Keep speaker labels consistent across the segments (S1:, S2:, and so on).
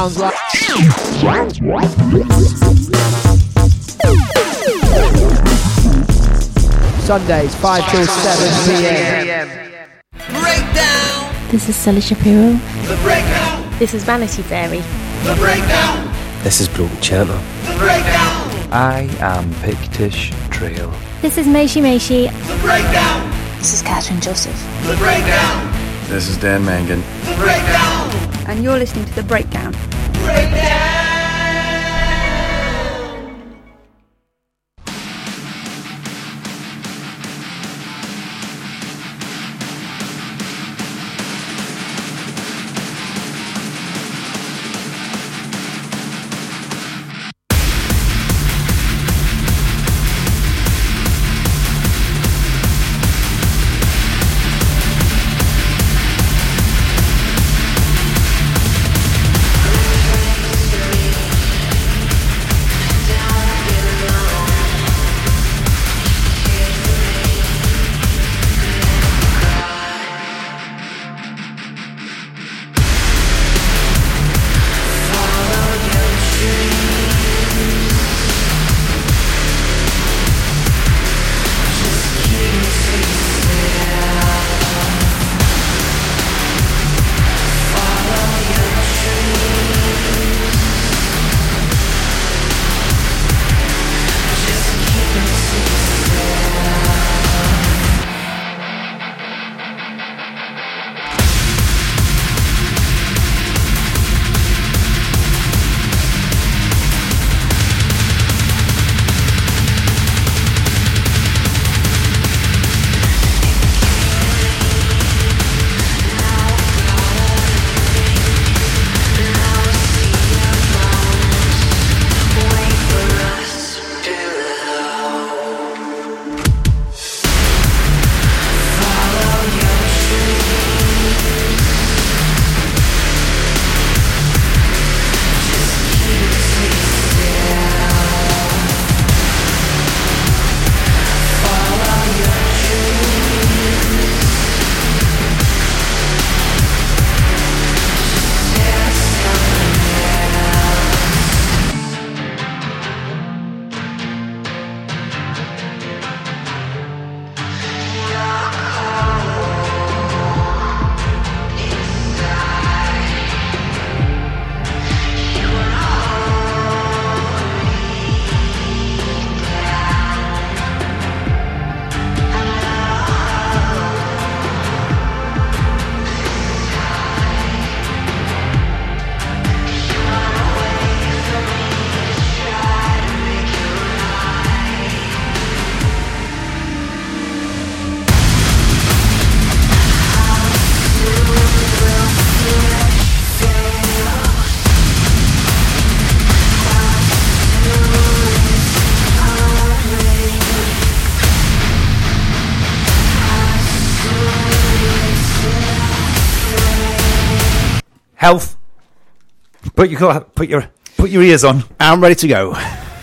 S1: sounds like. Sundays, 5 till 7 p.m.
S2: Breakdown.
S3: This is Sally Shapiro.
S2: The Breakdown.
S3: This is Vanity Fairy.
S2: The Breakdown.
S4: This is Broken Chanter.
S2: The Breakdown.
S4: I am Pictish Trail.
S3: This is Meishi Meishi.
S2: The Breakdown.
S3: This is Catherine Joseph.
S2: The Breakdown.
S5: This is Dan Mangan.
S2: The Breakdown.
S6: And you're listening to The Breakdown.
S2: Breakdown.
S7: Health. Put your ears on.
S8: I'm ready to go.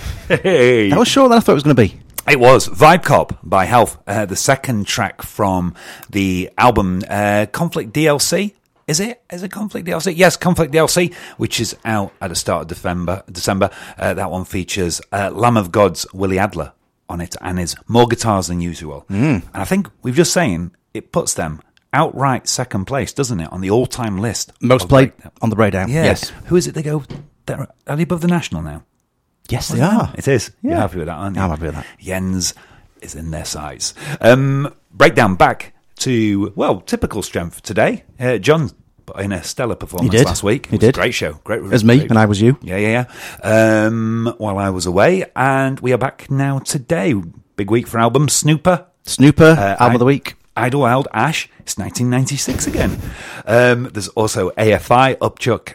S7: Hey.
S8: That was shorter than I thought it was going to be.
S7: It was Vibe Cop by Health, the second track from the album Conflict DLC. Is it Conflict DLC? Yes, Conflict DLC, which is out at the start of December. That one features Lamb of God's Willie Adler on it and is more guitars than usual. And I think we've just saying it puts them outright second place, doesn't it, on the all-time list?
S8: Most played on the Breakdown.
S7: Yeah.
S8: Yes.
S7: Who is it they go? Are they above the National now?
S8: Yes, they are.
S7: It is.
S8: Yeah.
S7: You're happy with that, aren't you?
S8: I'm happy with that.
S7: Jens is in their size. Breakdown back to, well, typical strength today. John put in a stellar performance last week.
S8: He
S7: It was
S8: did.
S7: a great show. Great.
S8: As me, and I was you.
S7: Yeah. While I was away. And we are back now today. Big week for albums. Snooper,
S8: album of the week.
S7: Idlewild, Ash. It's 1996 again. There's also AFI, Upchuck,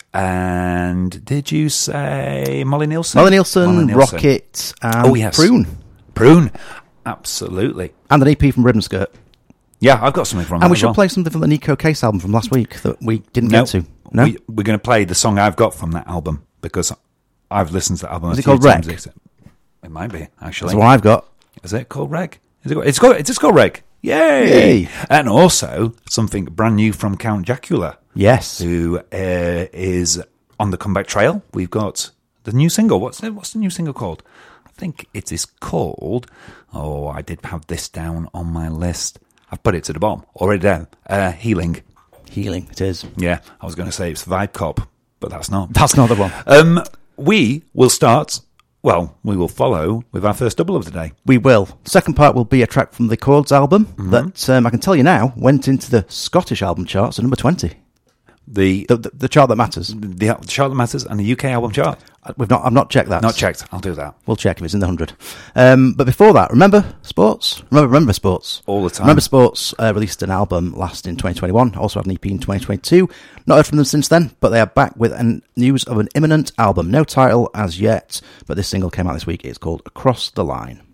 S7: and did you say Molly Nielsen?
S8: Molly Nielsen, Rocket, and
S7: Prune. Absolutely.
S8: And an EP from Ribbon Skirt.
S7: Yeah, I've got something from that.
S8: And we
S7: as
S8: should
S7: well.
S8: play something from the Nico Case album from last week that we didn't get to. No?
S7: We're going to play the song I've got from that album because I've listened to that album.
S8: Is
S7: a
S8: it
S7: few
S8: called Reg?
S7: times. It might be, actually.
S8: That's what I've got.
S7: Is it called Reg? It's called Reg. Yay! And also something brand new from Count Jacula.
S8: Yes.
S7: Who is on the comeback trail, we've got the new single. What's the new single called? I think it is called... Oh, I did have this down on my list. I've put it to the bottom. Already down. Healing.
S8: Healing, it is.
S7: Yeah, I was going to say it's Vibe Cop, but that's not.
S8: That's not the one.
S7: We will start... Well, we will follow with our first double of the day.
S8: We will. Second part will be a track from the Chords album that I can tell you now went into the Scottish album charts at number 20. The chart that matters.
S7: The chart that matters and the UK album chart.
S8: I've not checked that.
S7: Not checked. I'll do that.
S8: We'll check if it's in the 100. But before that, remember sports? Remember sports?
S7: All the time.
S8: Remember Sports released an album last in 2021. Also had an EP in 2022. Not heard from them since then, but they are back with news of an imminent album. No title as yet, but this single came out this week. It's called Across the Line.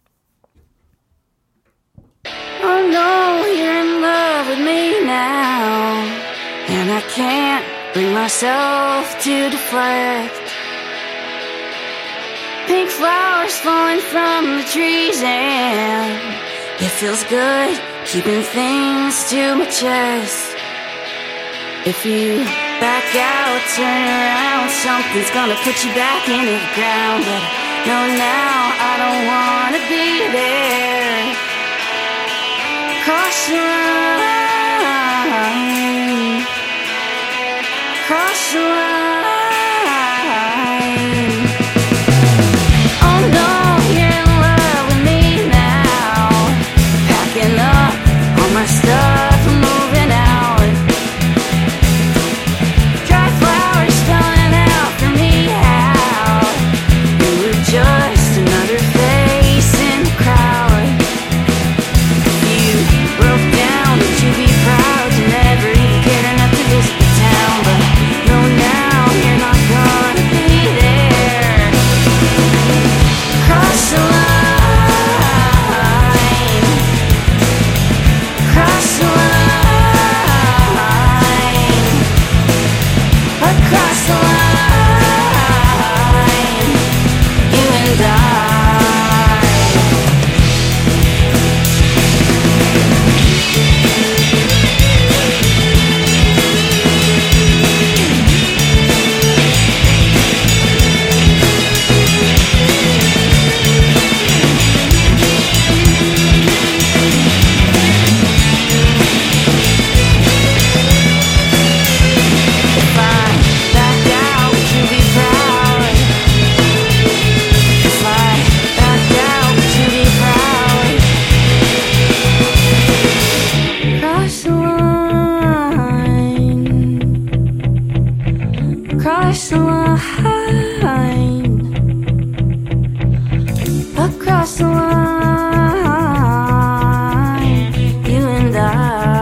S5: Oh no, you're in love with me now, and I can't bring myself to deflect. Pink flowers falling from the trees, and it feels good keeping things to my chest. If you back out, turn around, something's gonna put you back into the ground. But no, now I don't wanna be there. Cross the line, cross the line. Oh no, you're in love with me now. Packing up all my stuff, I'm moving out. Dry flowers spelling out for me how you were just another face in the crowd. Broke down, would you be proud to never even care enough to visit the town? But no, now you're not gonna be there. Cross the line, cross the line, across the line, you and I. Cross the line, across the line, you and I.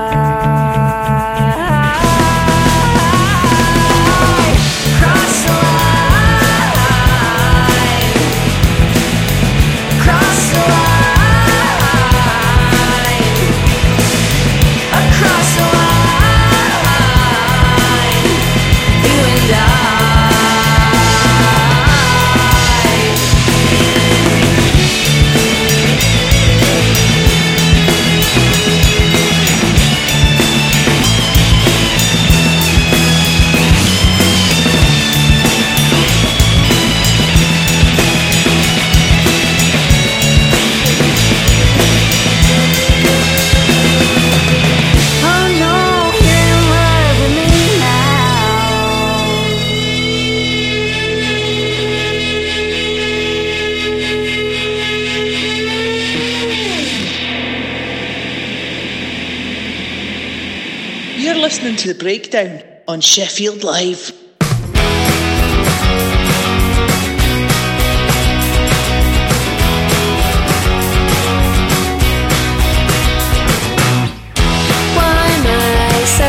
S5: Cross the line, cross the line, across the line, you and I. Oh no, you're in love with me now.
S2: You're listening to The Breakdown on Sheffield Live.
S5: Why am I so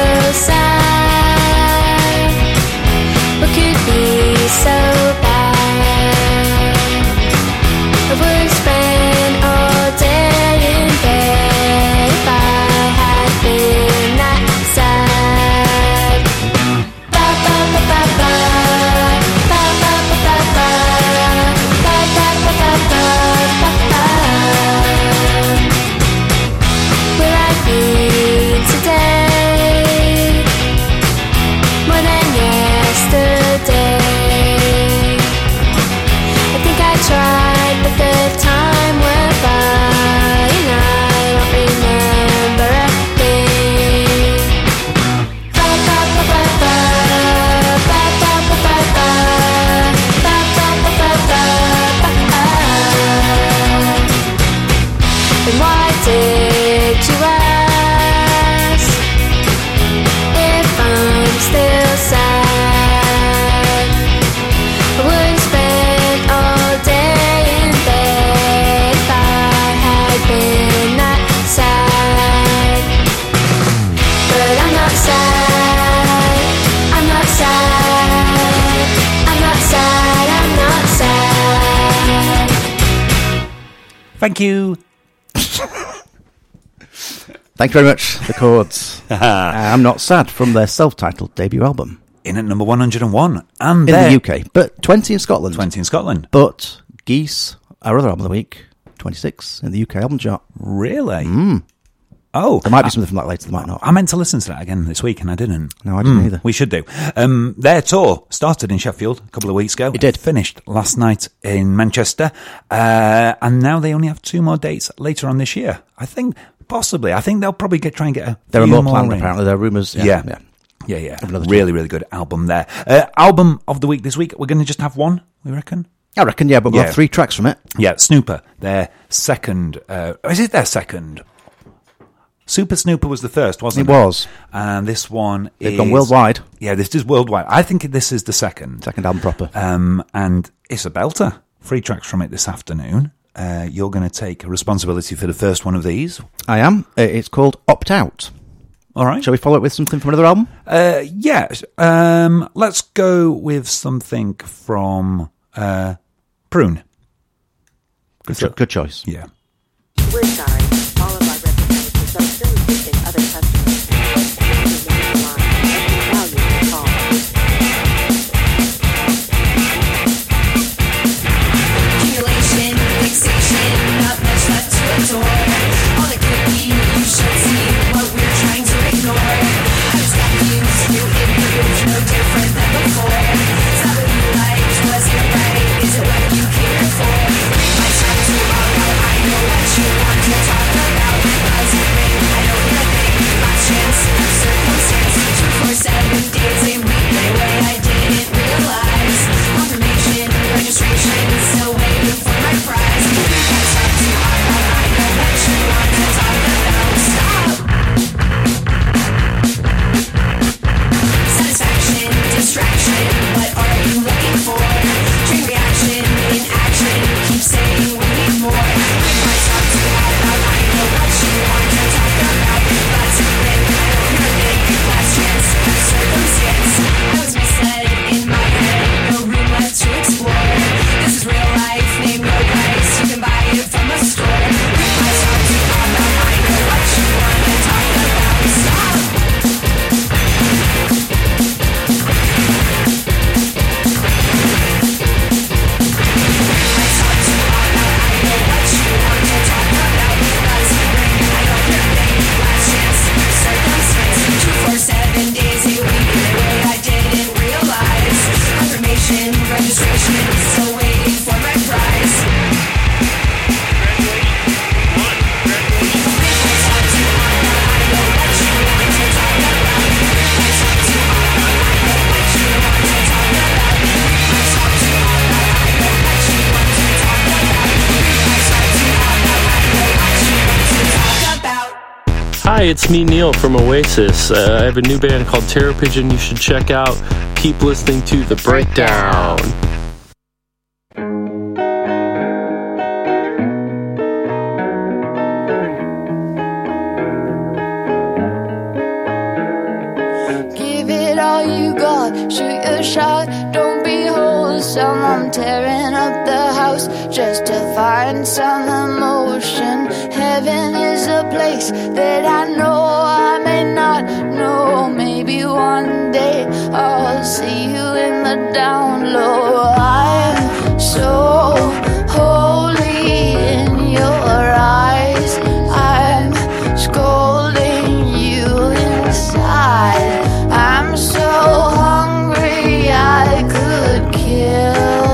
S5: sad? What could be so bad? I would spend all day in bed if I had been that sad. Ba ba ba ba ba.
S7: Thank you.
S8: Thank you very much, The Chords. I'm Not Sad from their self-titled debut album.
S7: In at number 101. And
S8: in the UK, but 20 in Scotland.
S7: 20 in Scotland.
S8: But Geese, our other album of the week, 26 in the UK album chart.
S7: Really?
S8: Oh. There might be something from that later, there might not.
S7: I meant to listen to that again this week and I didn't.
S8: No, I didn't either.
S7: We should do. Their tour started in Sheffield a couple of weeks ago.
S8: It did.
S7: Finished last night in Manchester. And now they only have 2 more dates later on this year. I think, possibly. I think they'll probably try and get a
S8: There are
S7: few
S8: more planned,
S7: in.
S8: apparently. There are rumours.
S7: Yeah. Really, really good album there. Album of the week this week. We're going to just have one, we reckon?
S8: I reckon, yeah, but we'll have 3 tracks from it.
S7: Yeah, Snooper, their second. Is it their second? Super Snooper was the first, wasn't it?
S8: It was.
S7: And this one
S8: They've gone worldwide.
S7: Yeah, this is worldwide. I think this is the second.
S8: Second album proper.
S7: And it's a belter. 3 tracks from it this afternoon. You're going to take responsibility for the first one of these.
S8: I am. It's called Opt Out.
S7: All right.
S8: Shall we follow it with something from another album?
S7: Yes. Let's go with something from Prune.
S8: Good choice.
S7: Yeah.
S9: We're sorry. All of our representatives are still assisting other customers. Please remain on the line as we value your call.
S5: Accumulation, fixation, not much left to adore. All the cookie you should see what we're trying to ignore. I've got views, you improved, no different than before. Is that what you liked? Was it right? Is it what you cared for? My time to log out, I know what you want to talk about. Does it ring? I don't hear a thing. Last chance, of circumstance. 247 days a week, the way I didn't realize. Confirmation, registration, still waiting for my prize. That's not too hard, I know what you want to talk about. Stop! Satisfaction, distraction, what are you looking for? Train reaction, in action, keep saying we need more. I talk too hard, I know what you want to talk about. Lots of ring, I don't hear a thing. Last chance, circumstance. I was misled in my head, no room left to explore. This is real life, name no price, you can buy it from a store. I talk too hard, I know what you want to talk about. Stop! Registration, still waiting for my prize.
S10: Hi, it's me, Neil from Oasis. I have a new band called Terror Pigeon you should check out. Keep listening to The Breakdown.
S11: Give it all you got, shoot your shot, don't be wholesome. I'm tearing up the house just to find some emotion. Heaven is a place that I know I may not know. Maybe one day I'll see you in the down low. I'm so holy in your eyes, I'm scolding you inside. I'm so hungry I could kill.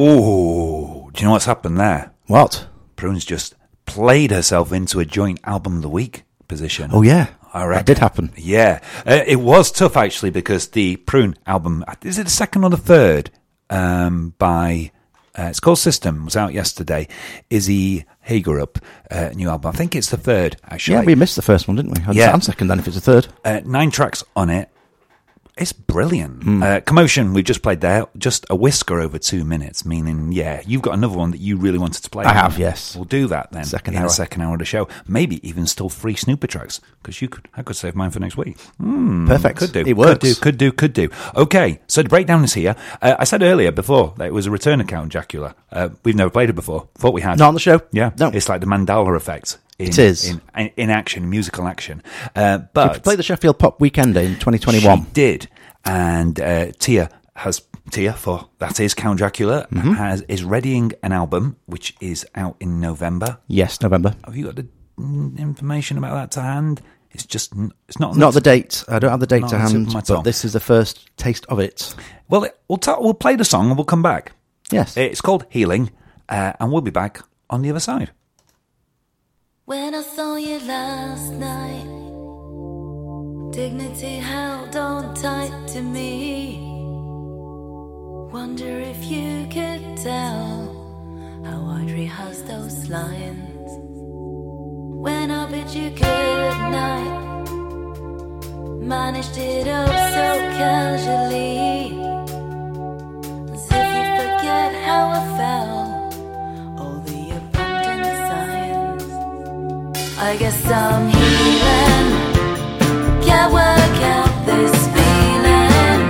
S7: Ooh, do you know what's happened there?
S8: What?
S7: Prune's just played herself into a joint album of the week position.
S8: Oh, yeah.
S7: I reckon.
S8: That did happen.
S7: Yeah. It was tough, actually, because the Prune album, is it the second or the third, by, it's called System, was out yesterday. Izzy Hagerup, new album. I think it's the third, actually.
S8: Yeah, we missed the first one, didn't we?
S7: Yeah.
S8: And second then, if it's the third.
S7: 9 tracks on it. It's brilliant. Commotion, we just played there, just a whisker over 2 minutes, meaning, yeah, you've got another one that you really wanted to play.
S8: I have, yes.
S7: We'll do that then
S8: Second
S7: in
S8: hour.
S7: the second hour of the show. Maybe even still 3 Snooper tracks, because I could save mine for next week.
S8: Perfect.
S7: Could do.
S8: It works.
S7: Could do. Okay, so the breakdown is here. I said earlier before that it was a return account, Jacula. We've never played it before. Thought we had.
S8: Not on the show?
S7: Yeah.
S8: No.
S7: It's like the Mandela effect.
S8: It is.
S7: In action, musical action.
S8: We
S7: But
S8: played the Sheffield Pop Weekend in 2021.
S7: she did. And Tia, for that is Count Dracula, is readying an album which is out in November.
S8: Yes, November.
S7: Have you got the information about that to hand? It's not
S8: Not the date. I don't have the date
S7: Not
S8: to
S7: on the tip
S8: hand,
S7: of my
S8: but
S7: tongue.
S8: this is the first taste of it.
S7: Well, we'll play the song and we'll come back.
S8: Yes.
S7: It's called Healing, and we'll be back on the other side.
S5: When I saw you last night, dignity held on tight to me. Wonder if you could tell how I'd rehearsed those lines. When I bid you good night, managed it up so casually, as if you forget how I felt, all the abundant signs. I guess I'm healing. Can't work out this feeling.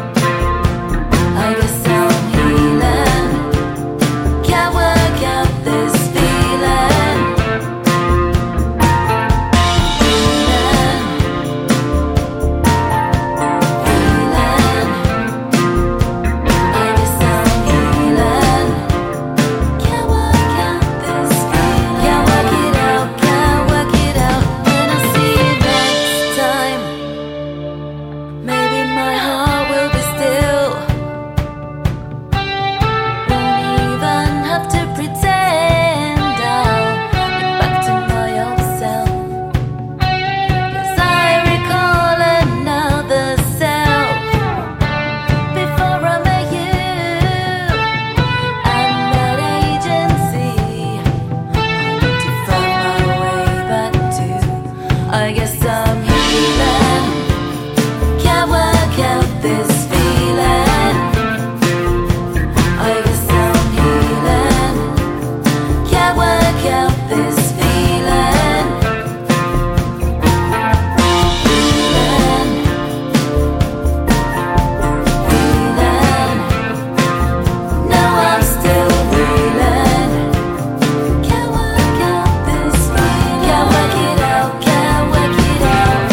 S5: I guess I'm healing. Can't work out this feeling. I guess I'm healing. Can't work out this feeling. Can't work it out. Can't work it out. When I see you next time, maybe my heart will be still. Won't even have to pretend I'll get back to my old self. 'Cause I recall another self before I met you, and that agency I need to find my way back to. I guess I'm healing. Can't work out this feeling. I guess I'm healing. Can't work out this feeling. Feeling. No, I'm still reeling. Can't work out this feeling. Can't work it out. Can't work it out.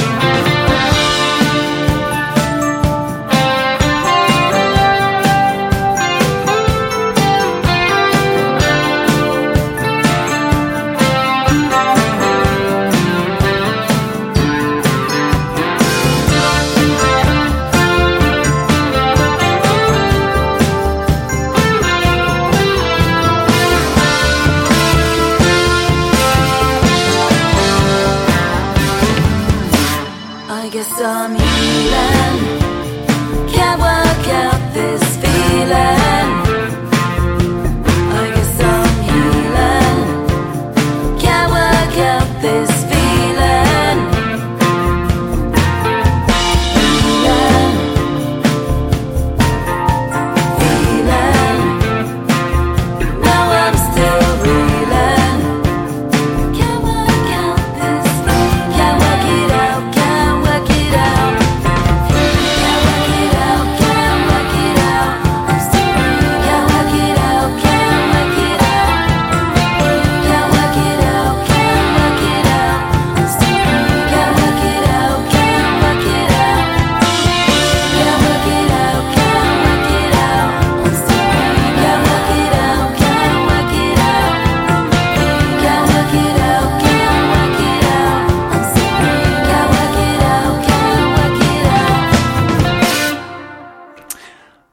S5: I guess I'm healing. Can't work out this feeling. I guess I'm healing. Can't work out this feeling. Feeling. Feeling. Now I'm still reeling. Can't work out this feeling. Can't work it out. Can't work it out. Can't work it out. Can't work it out. I'm still reeling.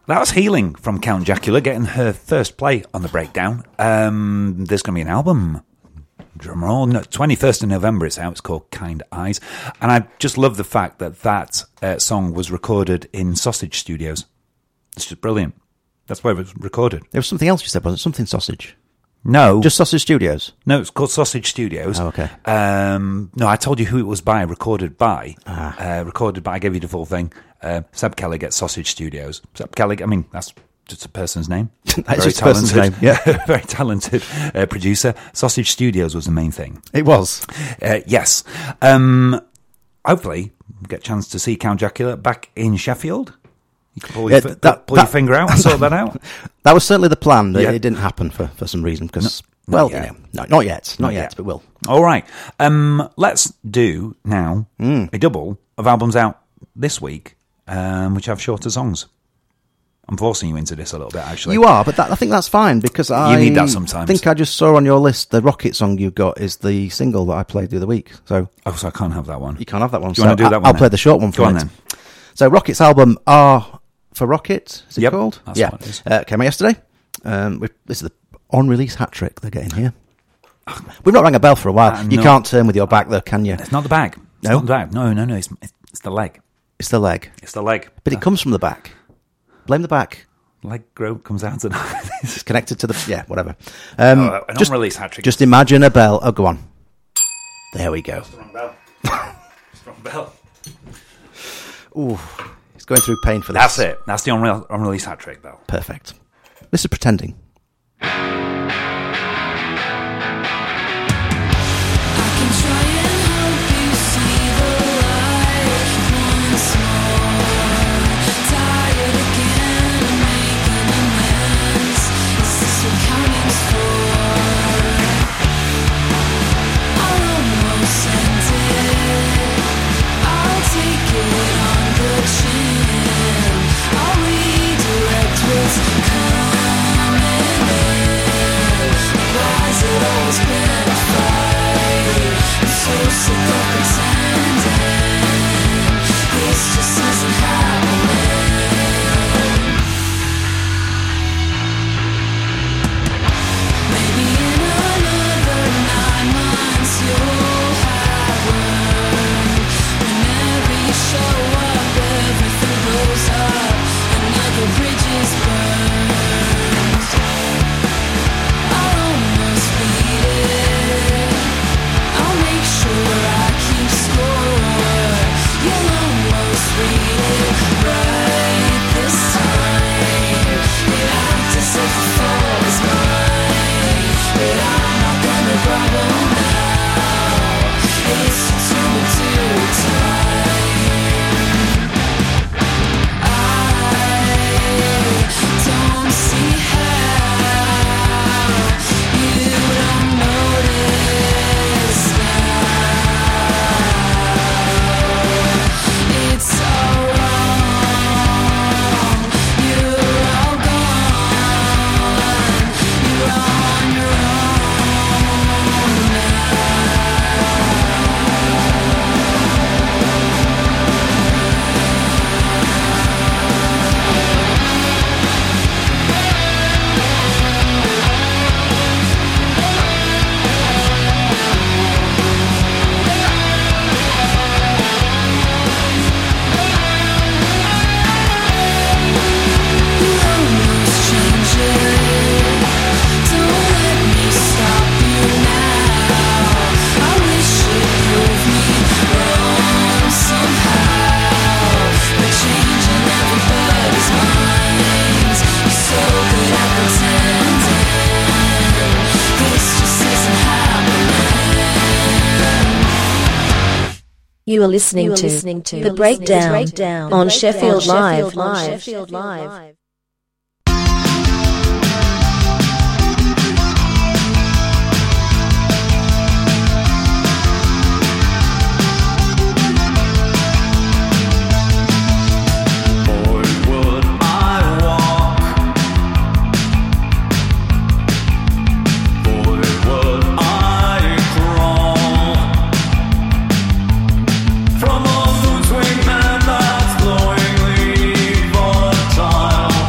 S7: That was Healing from Count Jacula, getting her first play on the breakdown. There's going to be an album. Drum roll. No, 21st of November it's out. It's called Kind Eyes. And I just love the fact that song was recorded in Sausage Studios. It's just brilliant. That's where it was recorded.
S8: There was something else you said, wasn't it? Something Sausage.
S7: No.
S8: Just Sausage Studios?
S7: No, it's called Sausage Studios.
S8: Oh, okay.
S7: No, I told you who it was by, recorded by. Recorded by, I gave you the full thing. Seb Kelly gets Sausage Studios. Seb Kelly, I mean, that's just a person's name.
S8: That's just a person's name, yeah.
S7: Very talented producer. Sausage Studios was the main thing.
S8: It was?
S7: Yes. Hopefully, we'll get a chance to see Count Jacula back in Sheffield. You can pull, your finger out and sort that out.
S8: That was certainly the plan. Yeah. It didn't happen for some reason. Because, not yet, but will.
S7: All right. Let's do now a double of albums out this week, which have shorter songs. I'm forcing you into this a little bit, actually.
S8: You are, but I think that's fine, because
S7: you need that sometimes.
S8: I think I just saw on your list the Rocket song you've got is the single that I played the other week. So
S7: I can't have that one.
S8: You can't have that one.
S7: Do you want to do that one?
S8: I'll play the short one for you.
S7: Go on then.
S8: So Rocket's album R for Rocket, is it called?
S7: That's what it is.
S8: Came out yesterday. This is the on-release hat trick they're getting here. We've not rang a bell for a while. You can't turn with your back though, can you?
S7: It's not the bag. It's not the bag. No. It's the leg.
S8: It's the leg.
S7: It's the leg.
S8: But it comes from the back. Blame the back.
S7: Leg grow comes out and
S8: it's connected to the
S7: whatever.
S8: An
S7: on-release hat trick.
S8: Just imagine a bell. Oh, go on. There we go.
S7: That's the wrong bell. It's the wrong bell.
S8: Ooh, he's going through pain for this.
S7: That's it. That's the on-release hat trick bell.
S8: Perfect. This is Pretending.
S12: You are listening to The Breakdown on Sheffield Live.
S13: From all those wingmen that's glowingly volatile.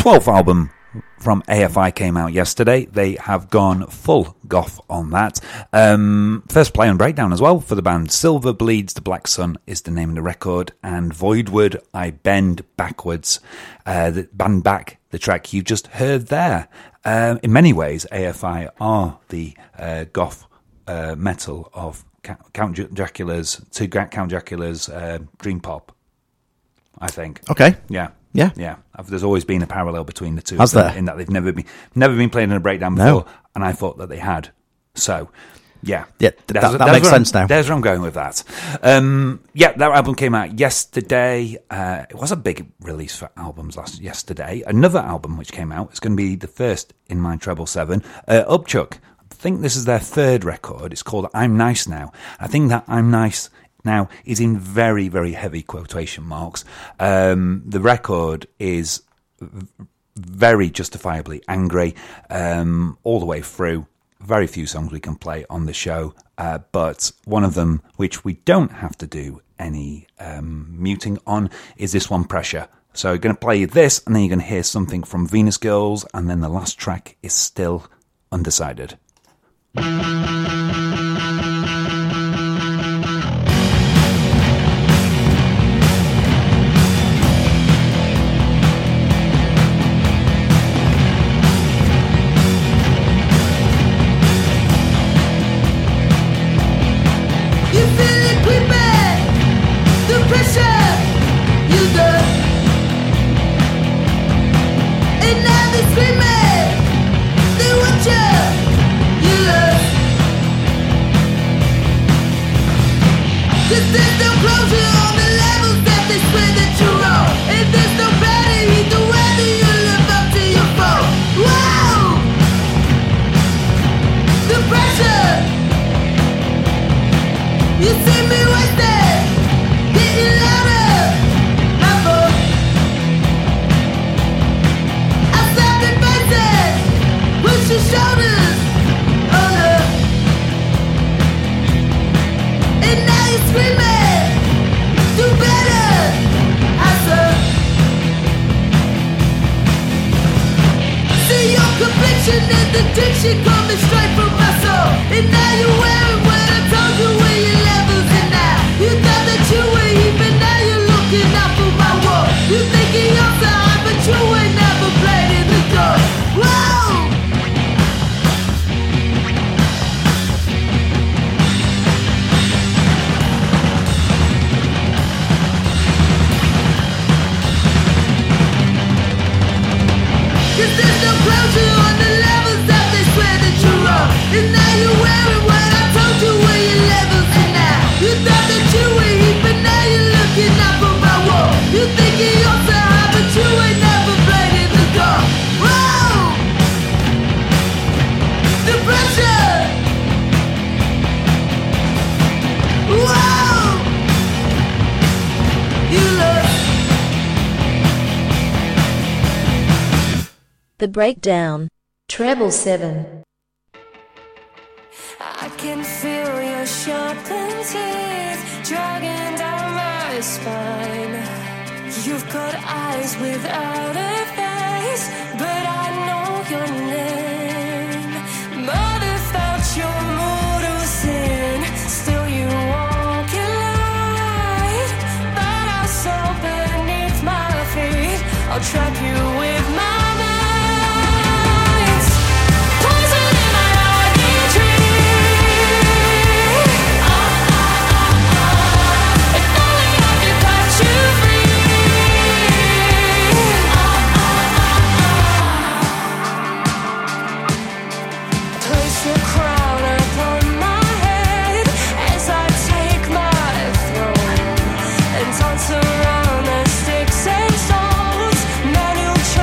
S7: 12th album from AFI came out yesterday. They have gone full goth on that. First play on Breakdown as well for the band. Silver Bleeds the Black Sun is the name of the record, and Voidward I Bend Backwards, the band back, the track you just heard there. In many ways, AFI are the goth metal of Count Dracula's Dream Pop, I think.
S8: Okay.
S7: Yeah.
S8: Yeah.
S7: There's always been a parallel between the two.
S8: Has there?
S7: In that they've never been played in a breakdown before, and I thought that they had. So, yeah.
S8: Yeah, that makes sense now.
S7: There's where I'm going with that. That album came out yesterday. It was a big release for albums yesterday. Another album which came out is going to be the first in my Treble 7. Upchuck. I think this is their third record. It's called I'm Nice Now. I think that I'm Nice Now is in very, very heavy quotation marks. The record is very justifiably angry all the way through. Very few songs we can play on the show, but one of them, which we don't have to do any muting on, is this one, Pressure. So you're going to play this, and then you're going to hear something from Venus Girls, and then the last track is Still Undecided.
S12: The Breakdown, Treble 7.
S5: I can feel your sharpened teeth dragging down my spine. You've got eyes without a face, but I know your name. Mother felt your mortal sin, still you walk in light. But I saw beneath my feet, I'll trap you with my
S13: Around the sticks and stones, man, you'll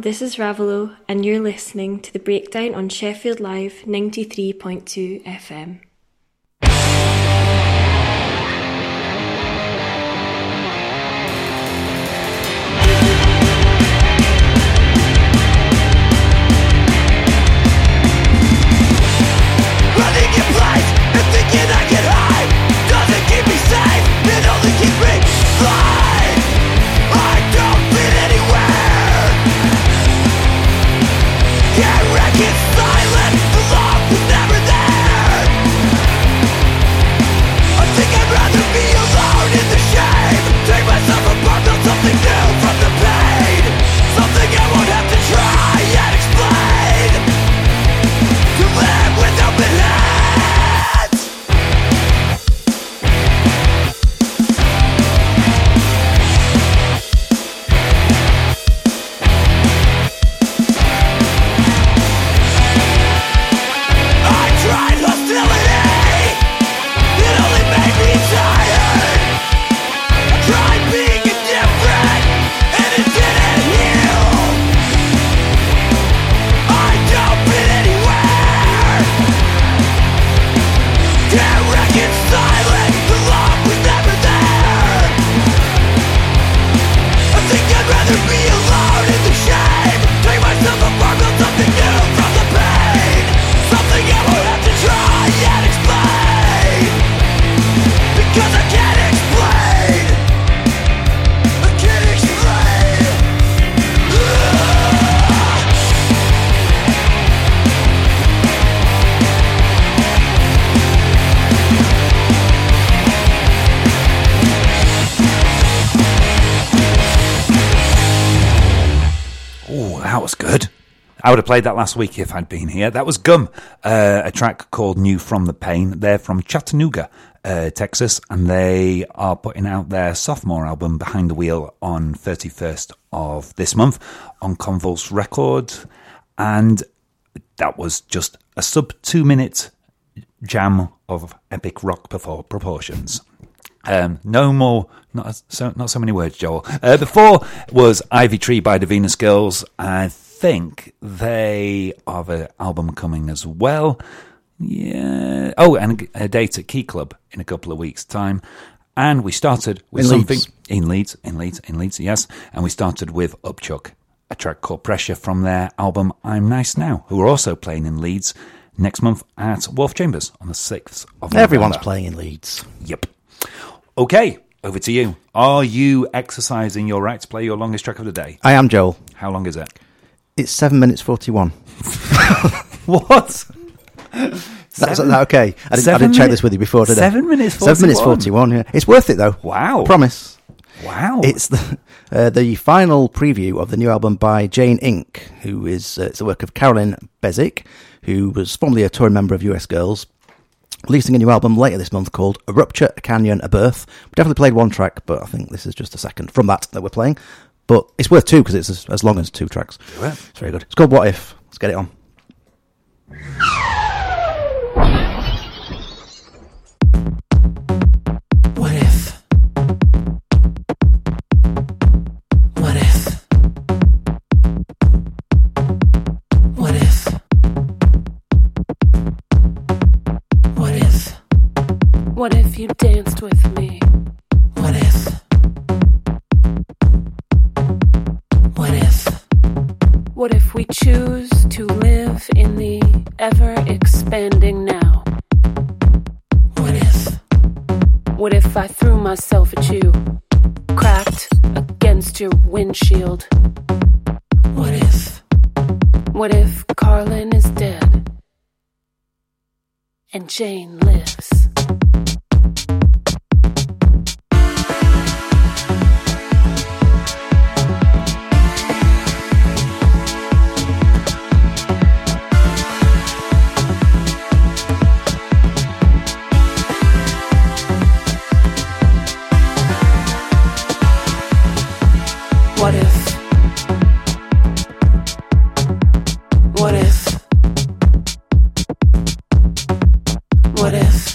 S13: this is Ravelo, and you're listening to The Breakdown on Sheffield Live 93.2 FM.
S14: Running in place and thinking I get high doesn't keep me safe, it only keeps me blind. I don't fit anywhere. Can't reconcile it, the love was never there. I think I'd rather be alone in the shame. Take myself apart, build something new from the pain. Something I won't have to try and explain. To live with open hands. I tried hostility, it only made me tired. I tried being indifferent, and it didn't heal. I don't fit anywhere. Can't reconcile it, the love was never there. I think I'd rather be alone in the shame. Take myself apart, build something new from the pain. Something I won't have to try and explain. Because I can't explain. I can't explain.
S7: Oh, that was good. I would have played that last week if I'd been here. That was Gum, a track called New From the Pain. They're from Chattanooga, Texas, and they are putting out their sophomore album, Behind the Wheel, on 31st of this month on Convulse Records. And that was just a sub 2 minute jam of epic rock proportions. No more, not so many words, Joel. Before was Ivy Tree by the Venus Girls. I think they have an album coming as well. Yeah. Oh, and a date at Key Club in a couple of weeks' time. And we started with something in Leeds, yes. And we started with Upchuck, a track called Pressure from their album I'm Nice Now, who are also playing in Leeds next month at Wolf Chambers on the 6th of November.
S8: Everyone's playing in Leeds.
S7: Yep. Okay, over to you. Are you exercising your right to play your longest track of the day?
S8: I am, Joel.
S7: How long is it?
S8: It's 7 minutes 41.
S7: What?
S8: That's okay. I didn't check this with you before, did I?
S7: 7 minutes 41?
S8: 7 minutes 41, yeah. It's worth it, though.
S7: Wow.
S8: Promise.
S7: Wow.
S8: It's the final preview of the new album by Jane Inc., who is it's the work of Carolyn Bezic, who was formerly a touring member of US Girls, releasing a new album later this month called A Rupture, A Canyon, A Birth. We definitely played one track, but I think this is just a second from that we're playing. But it's worth two because it's as long as 2 tracks.
S7: Do it.
S8: It's very good. It's called What If. Let's get it on.
S14: What if? What if? What if? What if? What if you danced with me? What if? What if? What if we choose to live in the ever-expanding now? What if? What if I threw myself at you, cracked against your windshield? What if? What if Carlin is dead and Jane lives? What if? What if? What if?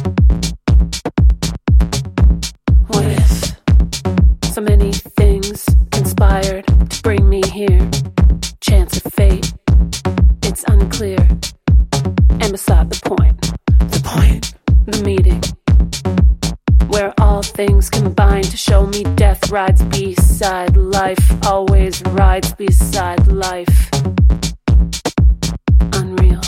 S14: What if? So many things conspired to bring me here. the meeting where all things combine to show me death rides beside life, always rides beside life. Unreal.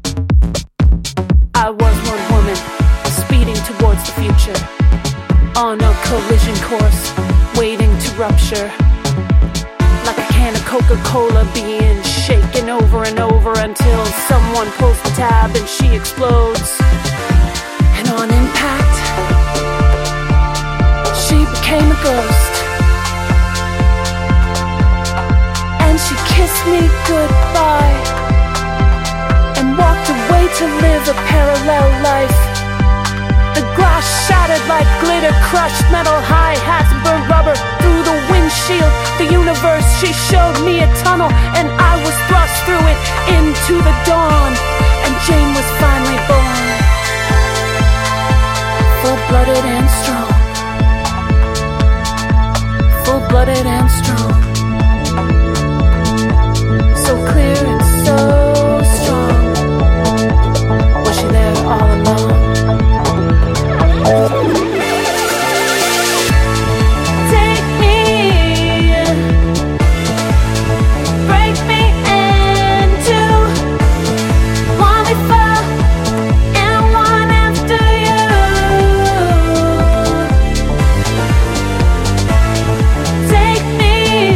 S14: I was one woman, speeding towards the future, on a collision course, waiting to rupture. Like a can of Coca-Cola being shaken over and over until someone pulls the tab and she explodes. And on impact, she became a ghost. And she kissed me goodbye and walked away to live a parallel life. The glass shattered like glitter, crushed metal hi-hats and burned rubber through the windshield. The universe, she showed me a tunnel, and I was thrust through it into the dawn. And Jane was finally born, full-blooded and strong. Full-blooded and strong. So clear and so strong. Was she there all along? Take me, break me in two. One before and one after you. Take me,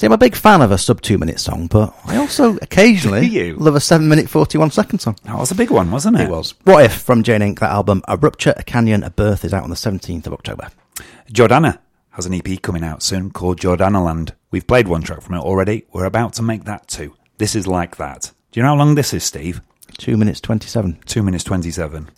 S8: I'm a big fan of a sub 2 minute song, but I also occasionally
S7: You?
S8: love a 7 minute 41 second song.
S7: That was a big one, wasn't it?
S8: It was. What If from Jane Inc. That album, A Rupture, A Canyon, A Birth, is out on the 17th of October.
S7: Jordana has an EP coming out soon called Jordana Land. We've played one track from it already. We're about to make that too. This is Like That. Do you know how long this is, Steve?
S8: 2 minutes 27.
S7: 2 minutes 27.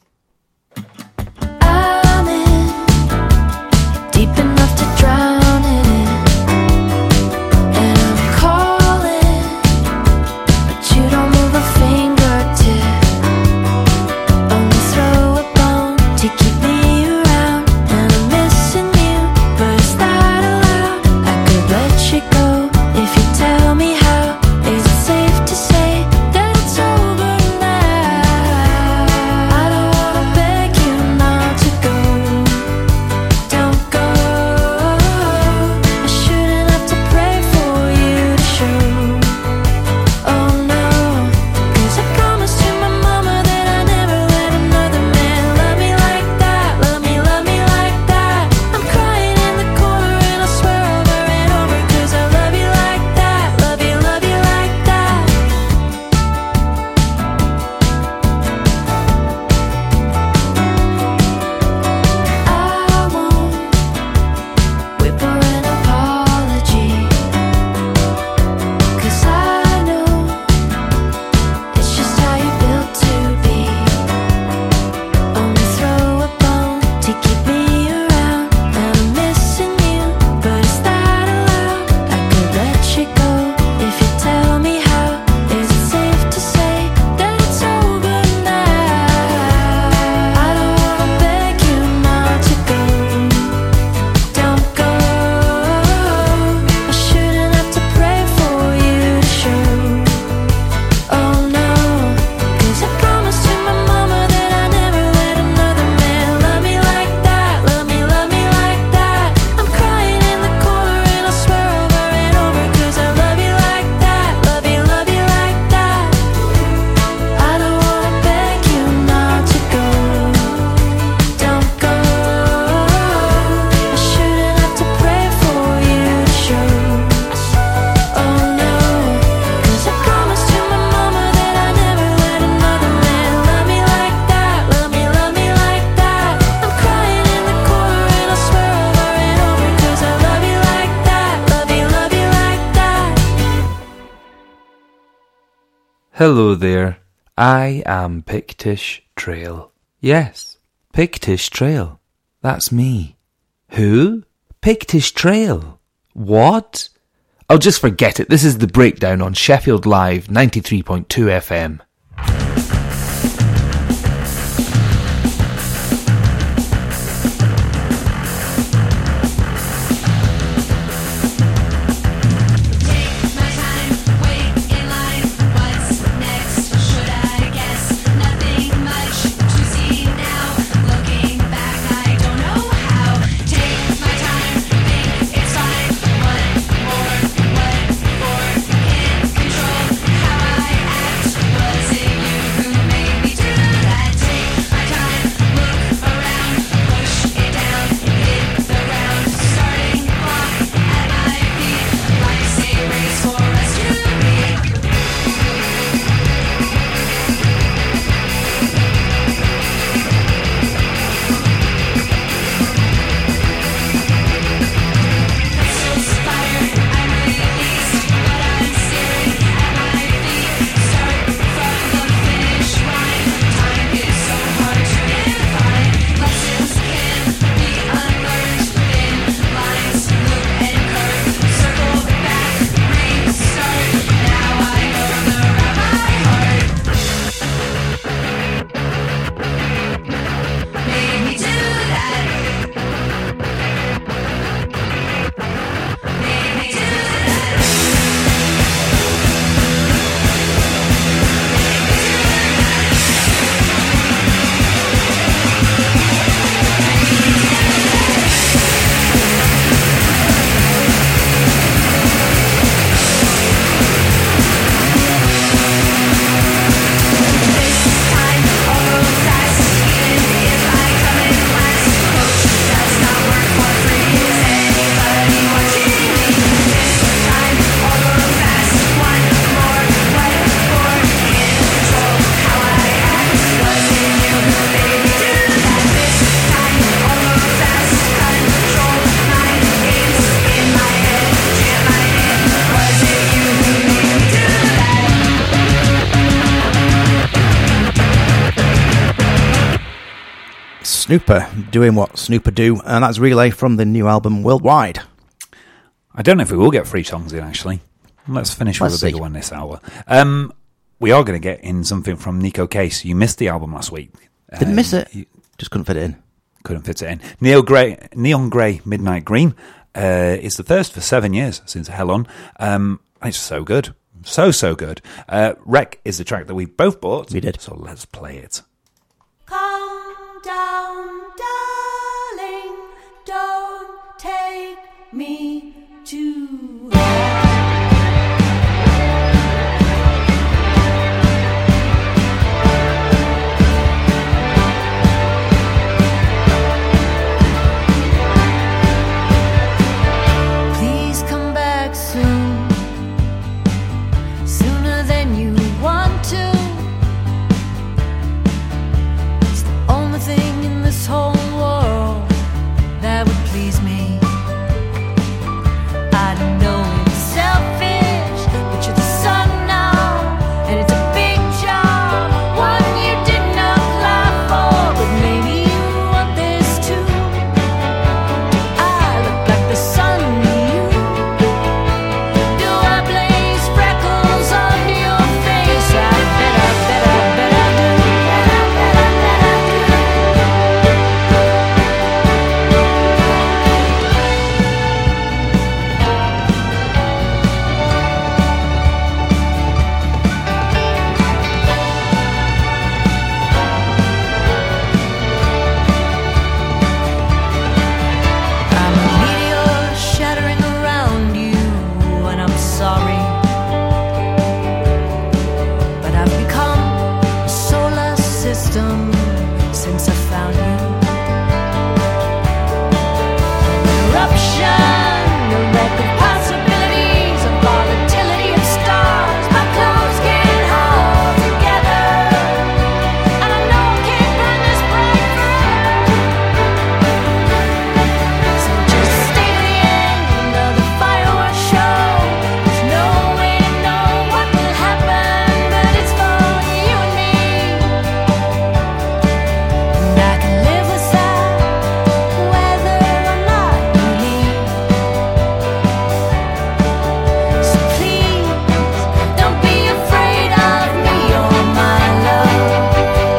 S11: I'm in deep enough to drown in it, and I'm calling, but you don't move a fingertip. Only throw a bone to keep me around, and I'm missing you, but is that allowed? I could let you go if you tell me how. Is it safe to say that it's over now? I don't wanna beg you not to go. Don't go. I shouldn't have to pray for you to show. Oh no, 'cause I promised to my mama that I never let another man love me like that. Love me like that. I'm crying in the corner and I swear over and over, 'cause I love you like that. Love you like that. I won't whip her an apology, 'cause I know it's just how you're built to be. Only throw a bone to keep me around, and I'm missing you, but is that allowed? I could let you go if you tell me how. Is it safe to say that it's over now? I don't wanna beg you not to go. Don't go. I shouldn't have to pray for you to show. Oh no, 'cause I promised to my mama that I never let another man love me like that. Love me like that. I'm crying in the corner and I swear over and over, 'cause I love you like that. Love you like that. I don't wanna beg you not to go. Don't go. I shouldn't have to pray for you to show. Oh no, 'cause I promised to my mama that I never let another man love me like that. Love me like that. I'm crying in the corner and I swear over and over, 'cause I love you like that. Love you like that.
S4: Hello there. I am Pictish Trail. Yes, Pictish Trail. That's me. Who? Pictish Trail. What? Oh, just forget it. This is The Breakdown on Sheffield Live 93.2 FM.
S11: Control how I act. Was it you who
S8: Snooper doing what Snooper do, and that's Relay from the new album Worldwide.
S7: I don't know if we will get 3 songs in, actually. Let's finish with a bigger one this hour. We are going to get in something from Nico Case. You missed the album last week.
S8: Didn't miss it. Just couldn't fit it in.
S7: Couldn't fit it in. Neon Grey Midnight Green is the first for 7 years since Hell On. It's so good. So good. Wreck is the track that we both bought.
S8: We did.
S7: So let's play it.
S15: Calm down, darling. Don't take me too hard. Whole world that would please me. I know it's selfish, but you're the sun now, and it's a big job, one you did not apply for, but maybe you want this too. I look like the sun to you. Do I blaze freckles on your face? I bet I do. Since I found you, an eruption, a wreck of possibilities, a volatility of stars. My clothes can't hold together, and I know I can't burn this bright forever. So just stay to the end of the fireworks show. There's no way to know what will happen, but it's for you and me. I can live without whether or not you leave. So please, don't be afraid of me or my love.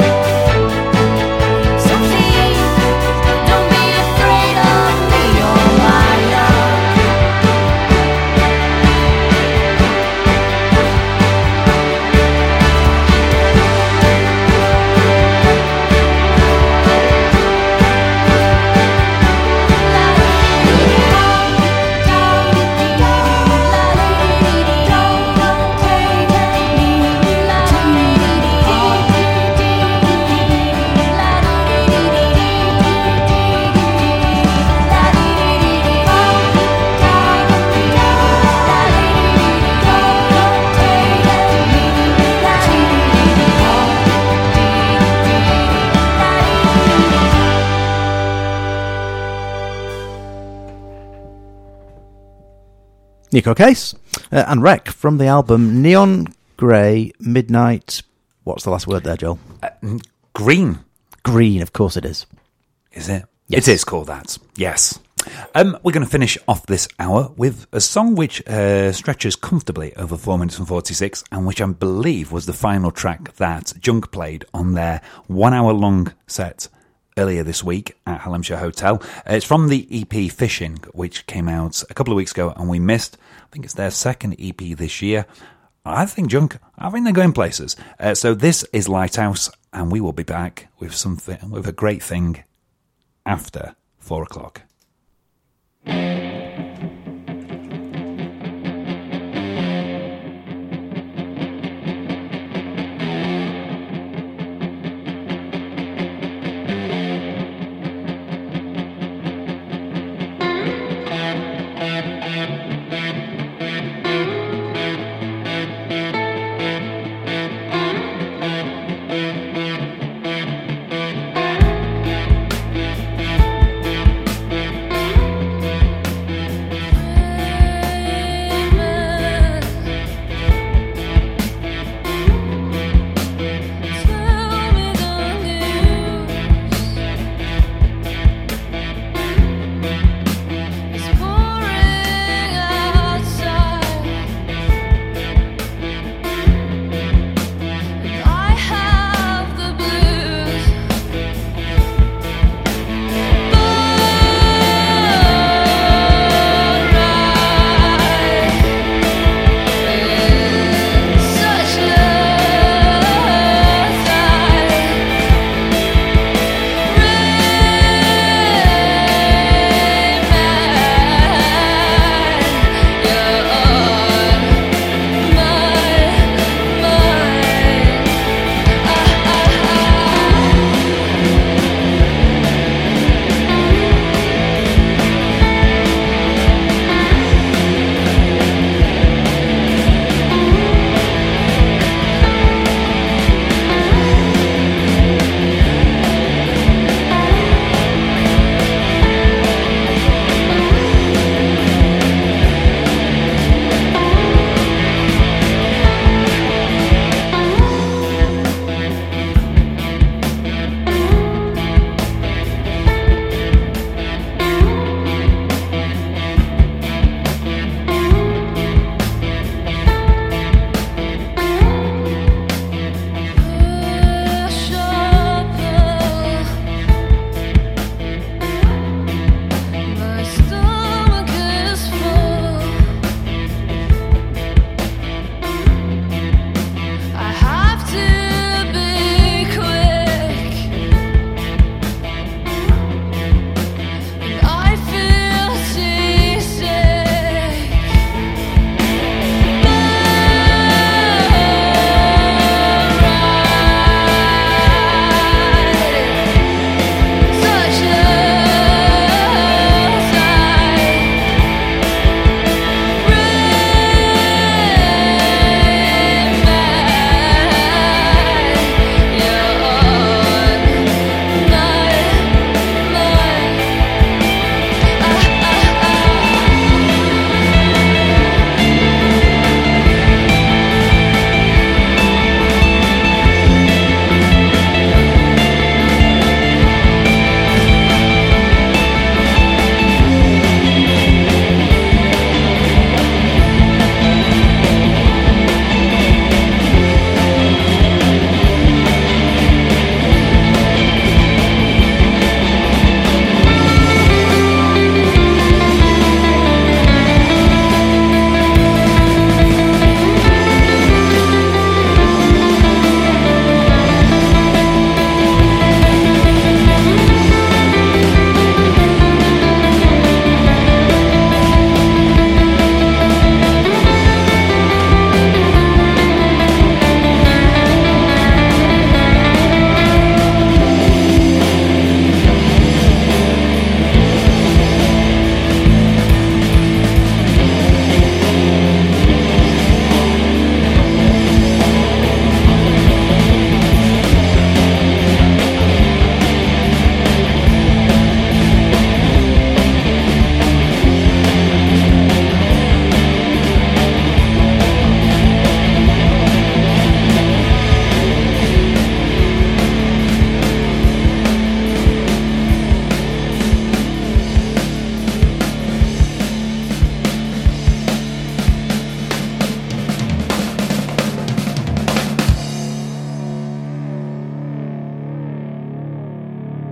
S15: So please, don't be afraid of me or my love.
S8: Nico Case and Wreck from the album Neon Grey Midnight. What's the last word there, Joel?
S7: Green.
S8: Green, of course it is.
S7: Is it?
S8: Yes.
S7: It is called that. Yes. We're going to finish off this hour with a song which stretches comfortably over 4 minutes and 46, and which I believe was the final track that Junk played on their 1 hour long set earlier this week at Hallamshire Hotel. It's from the EP Fishing, which came out a couple of weeks ago, and we missed. I think it's their second EP this year. I think they're going places. So this is Lighthouse, and we will be back with something, with a great thing after 4 o'clock.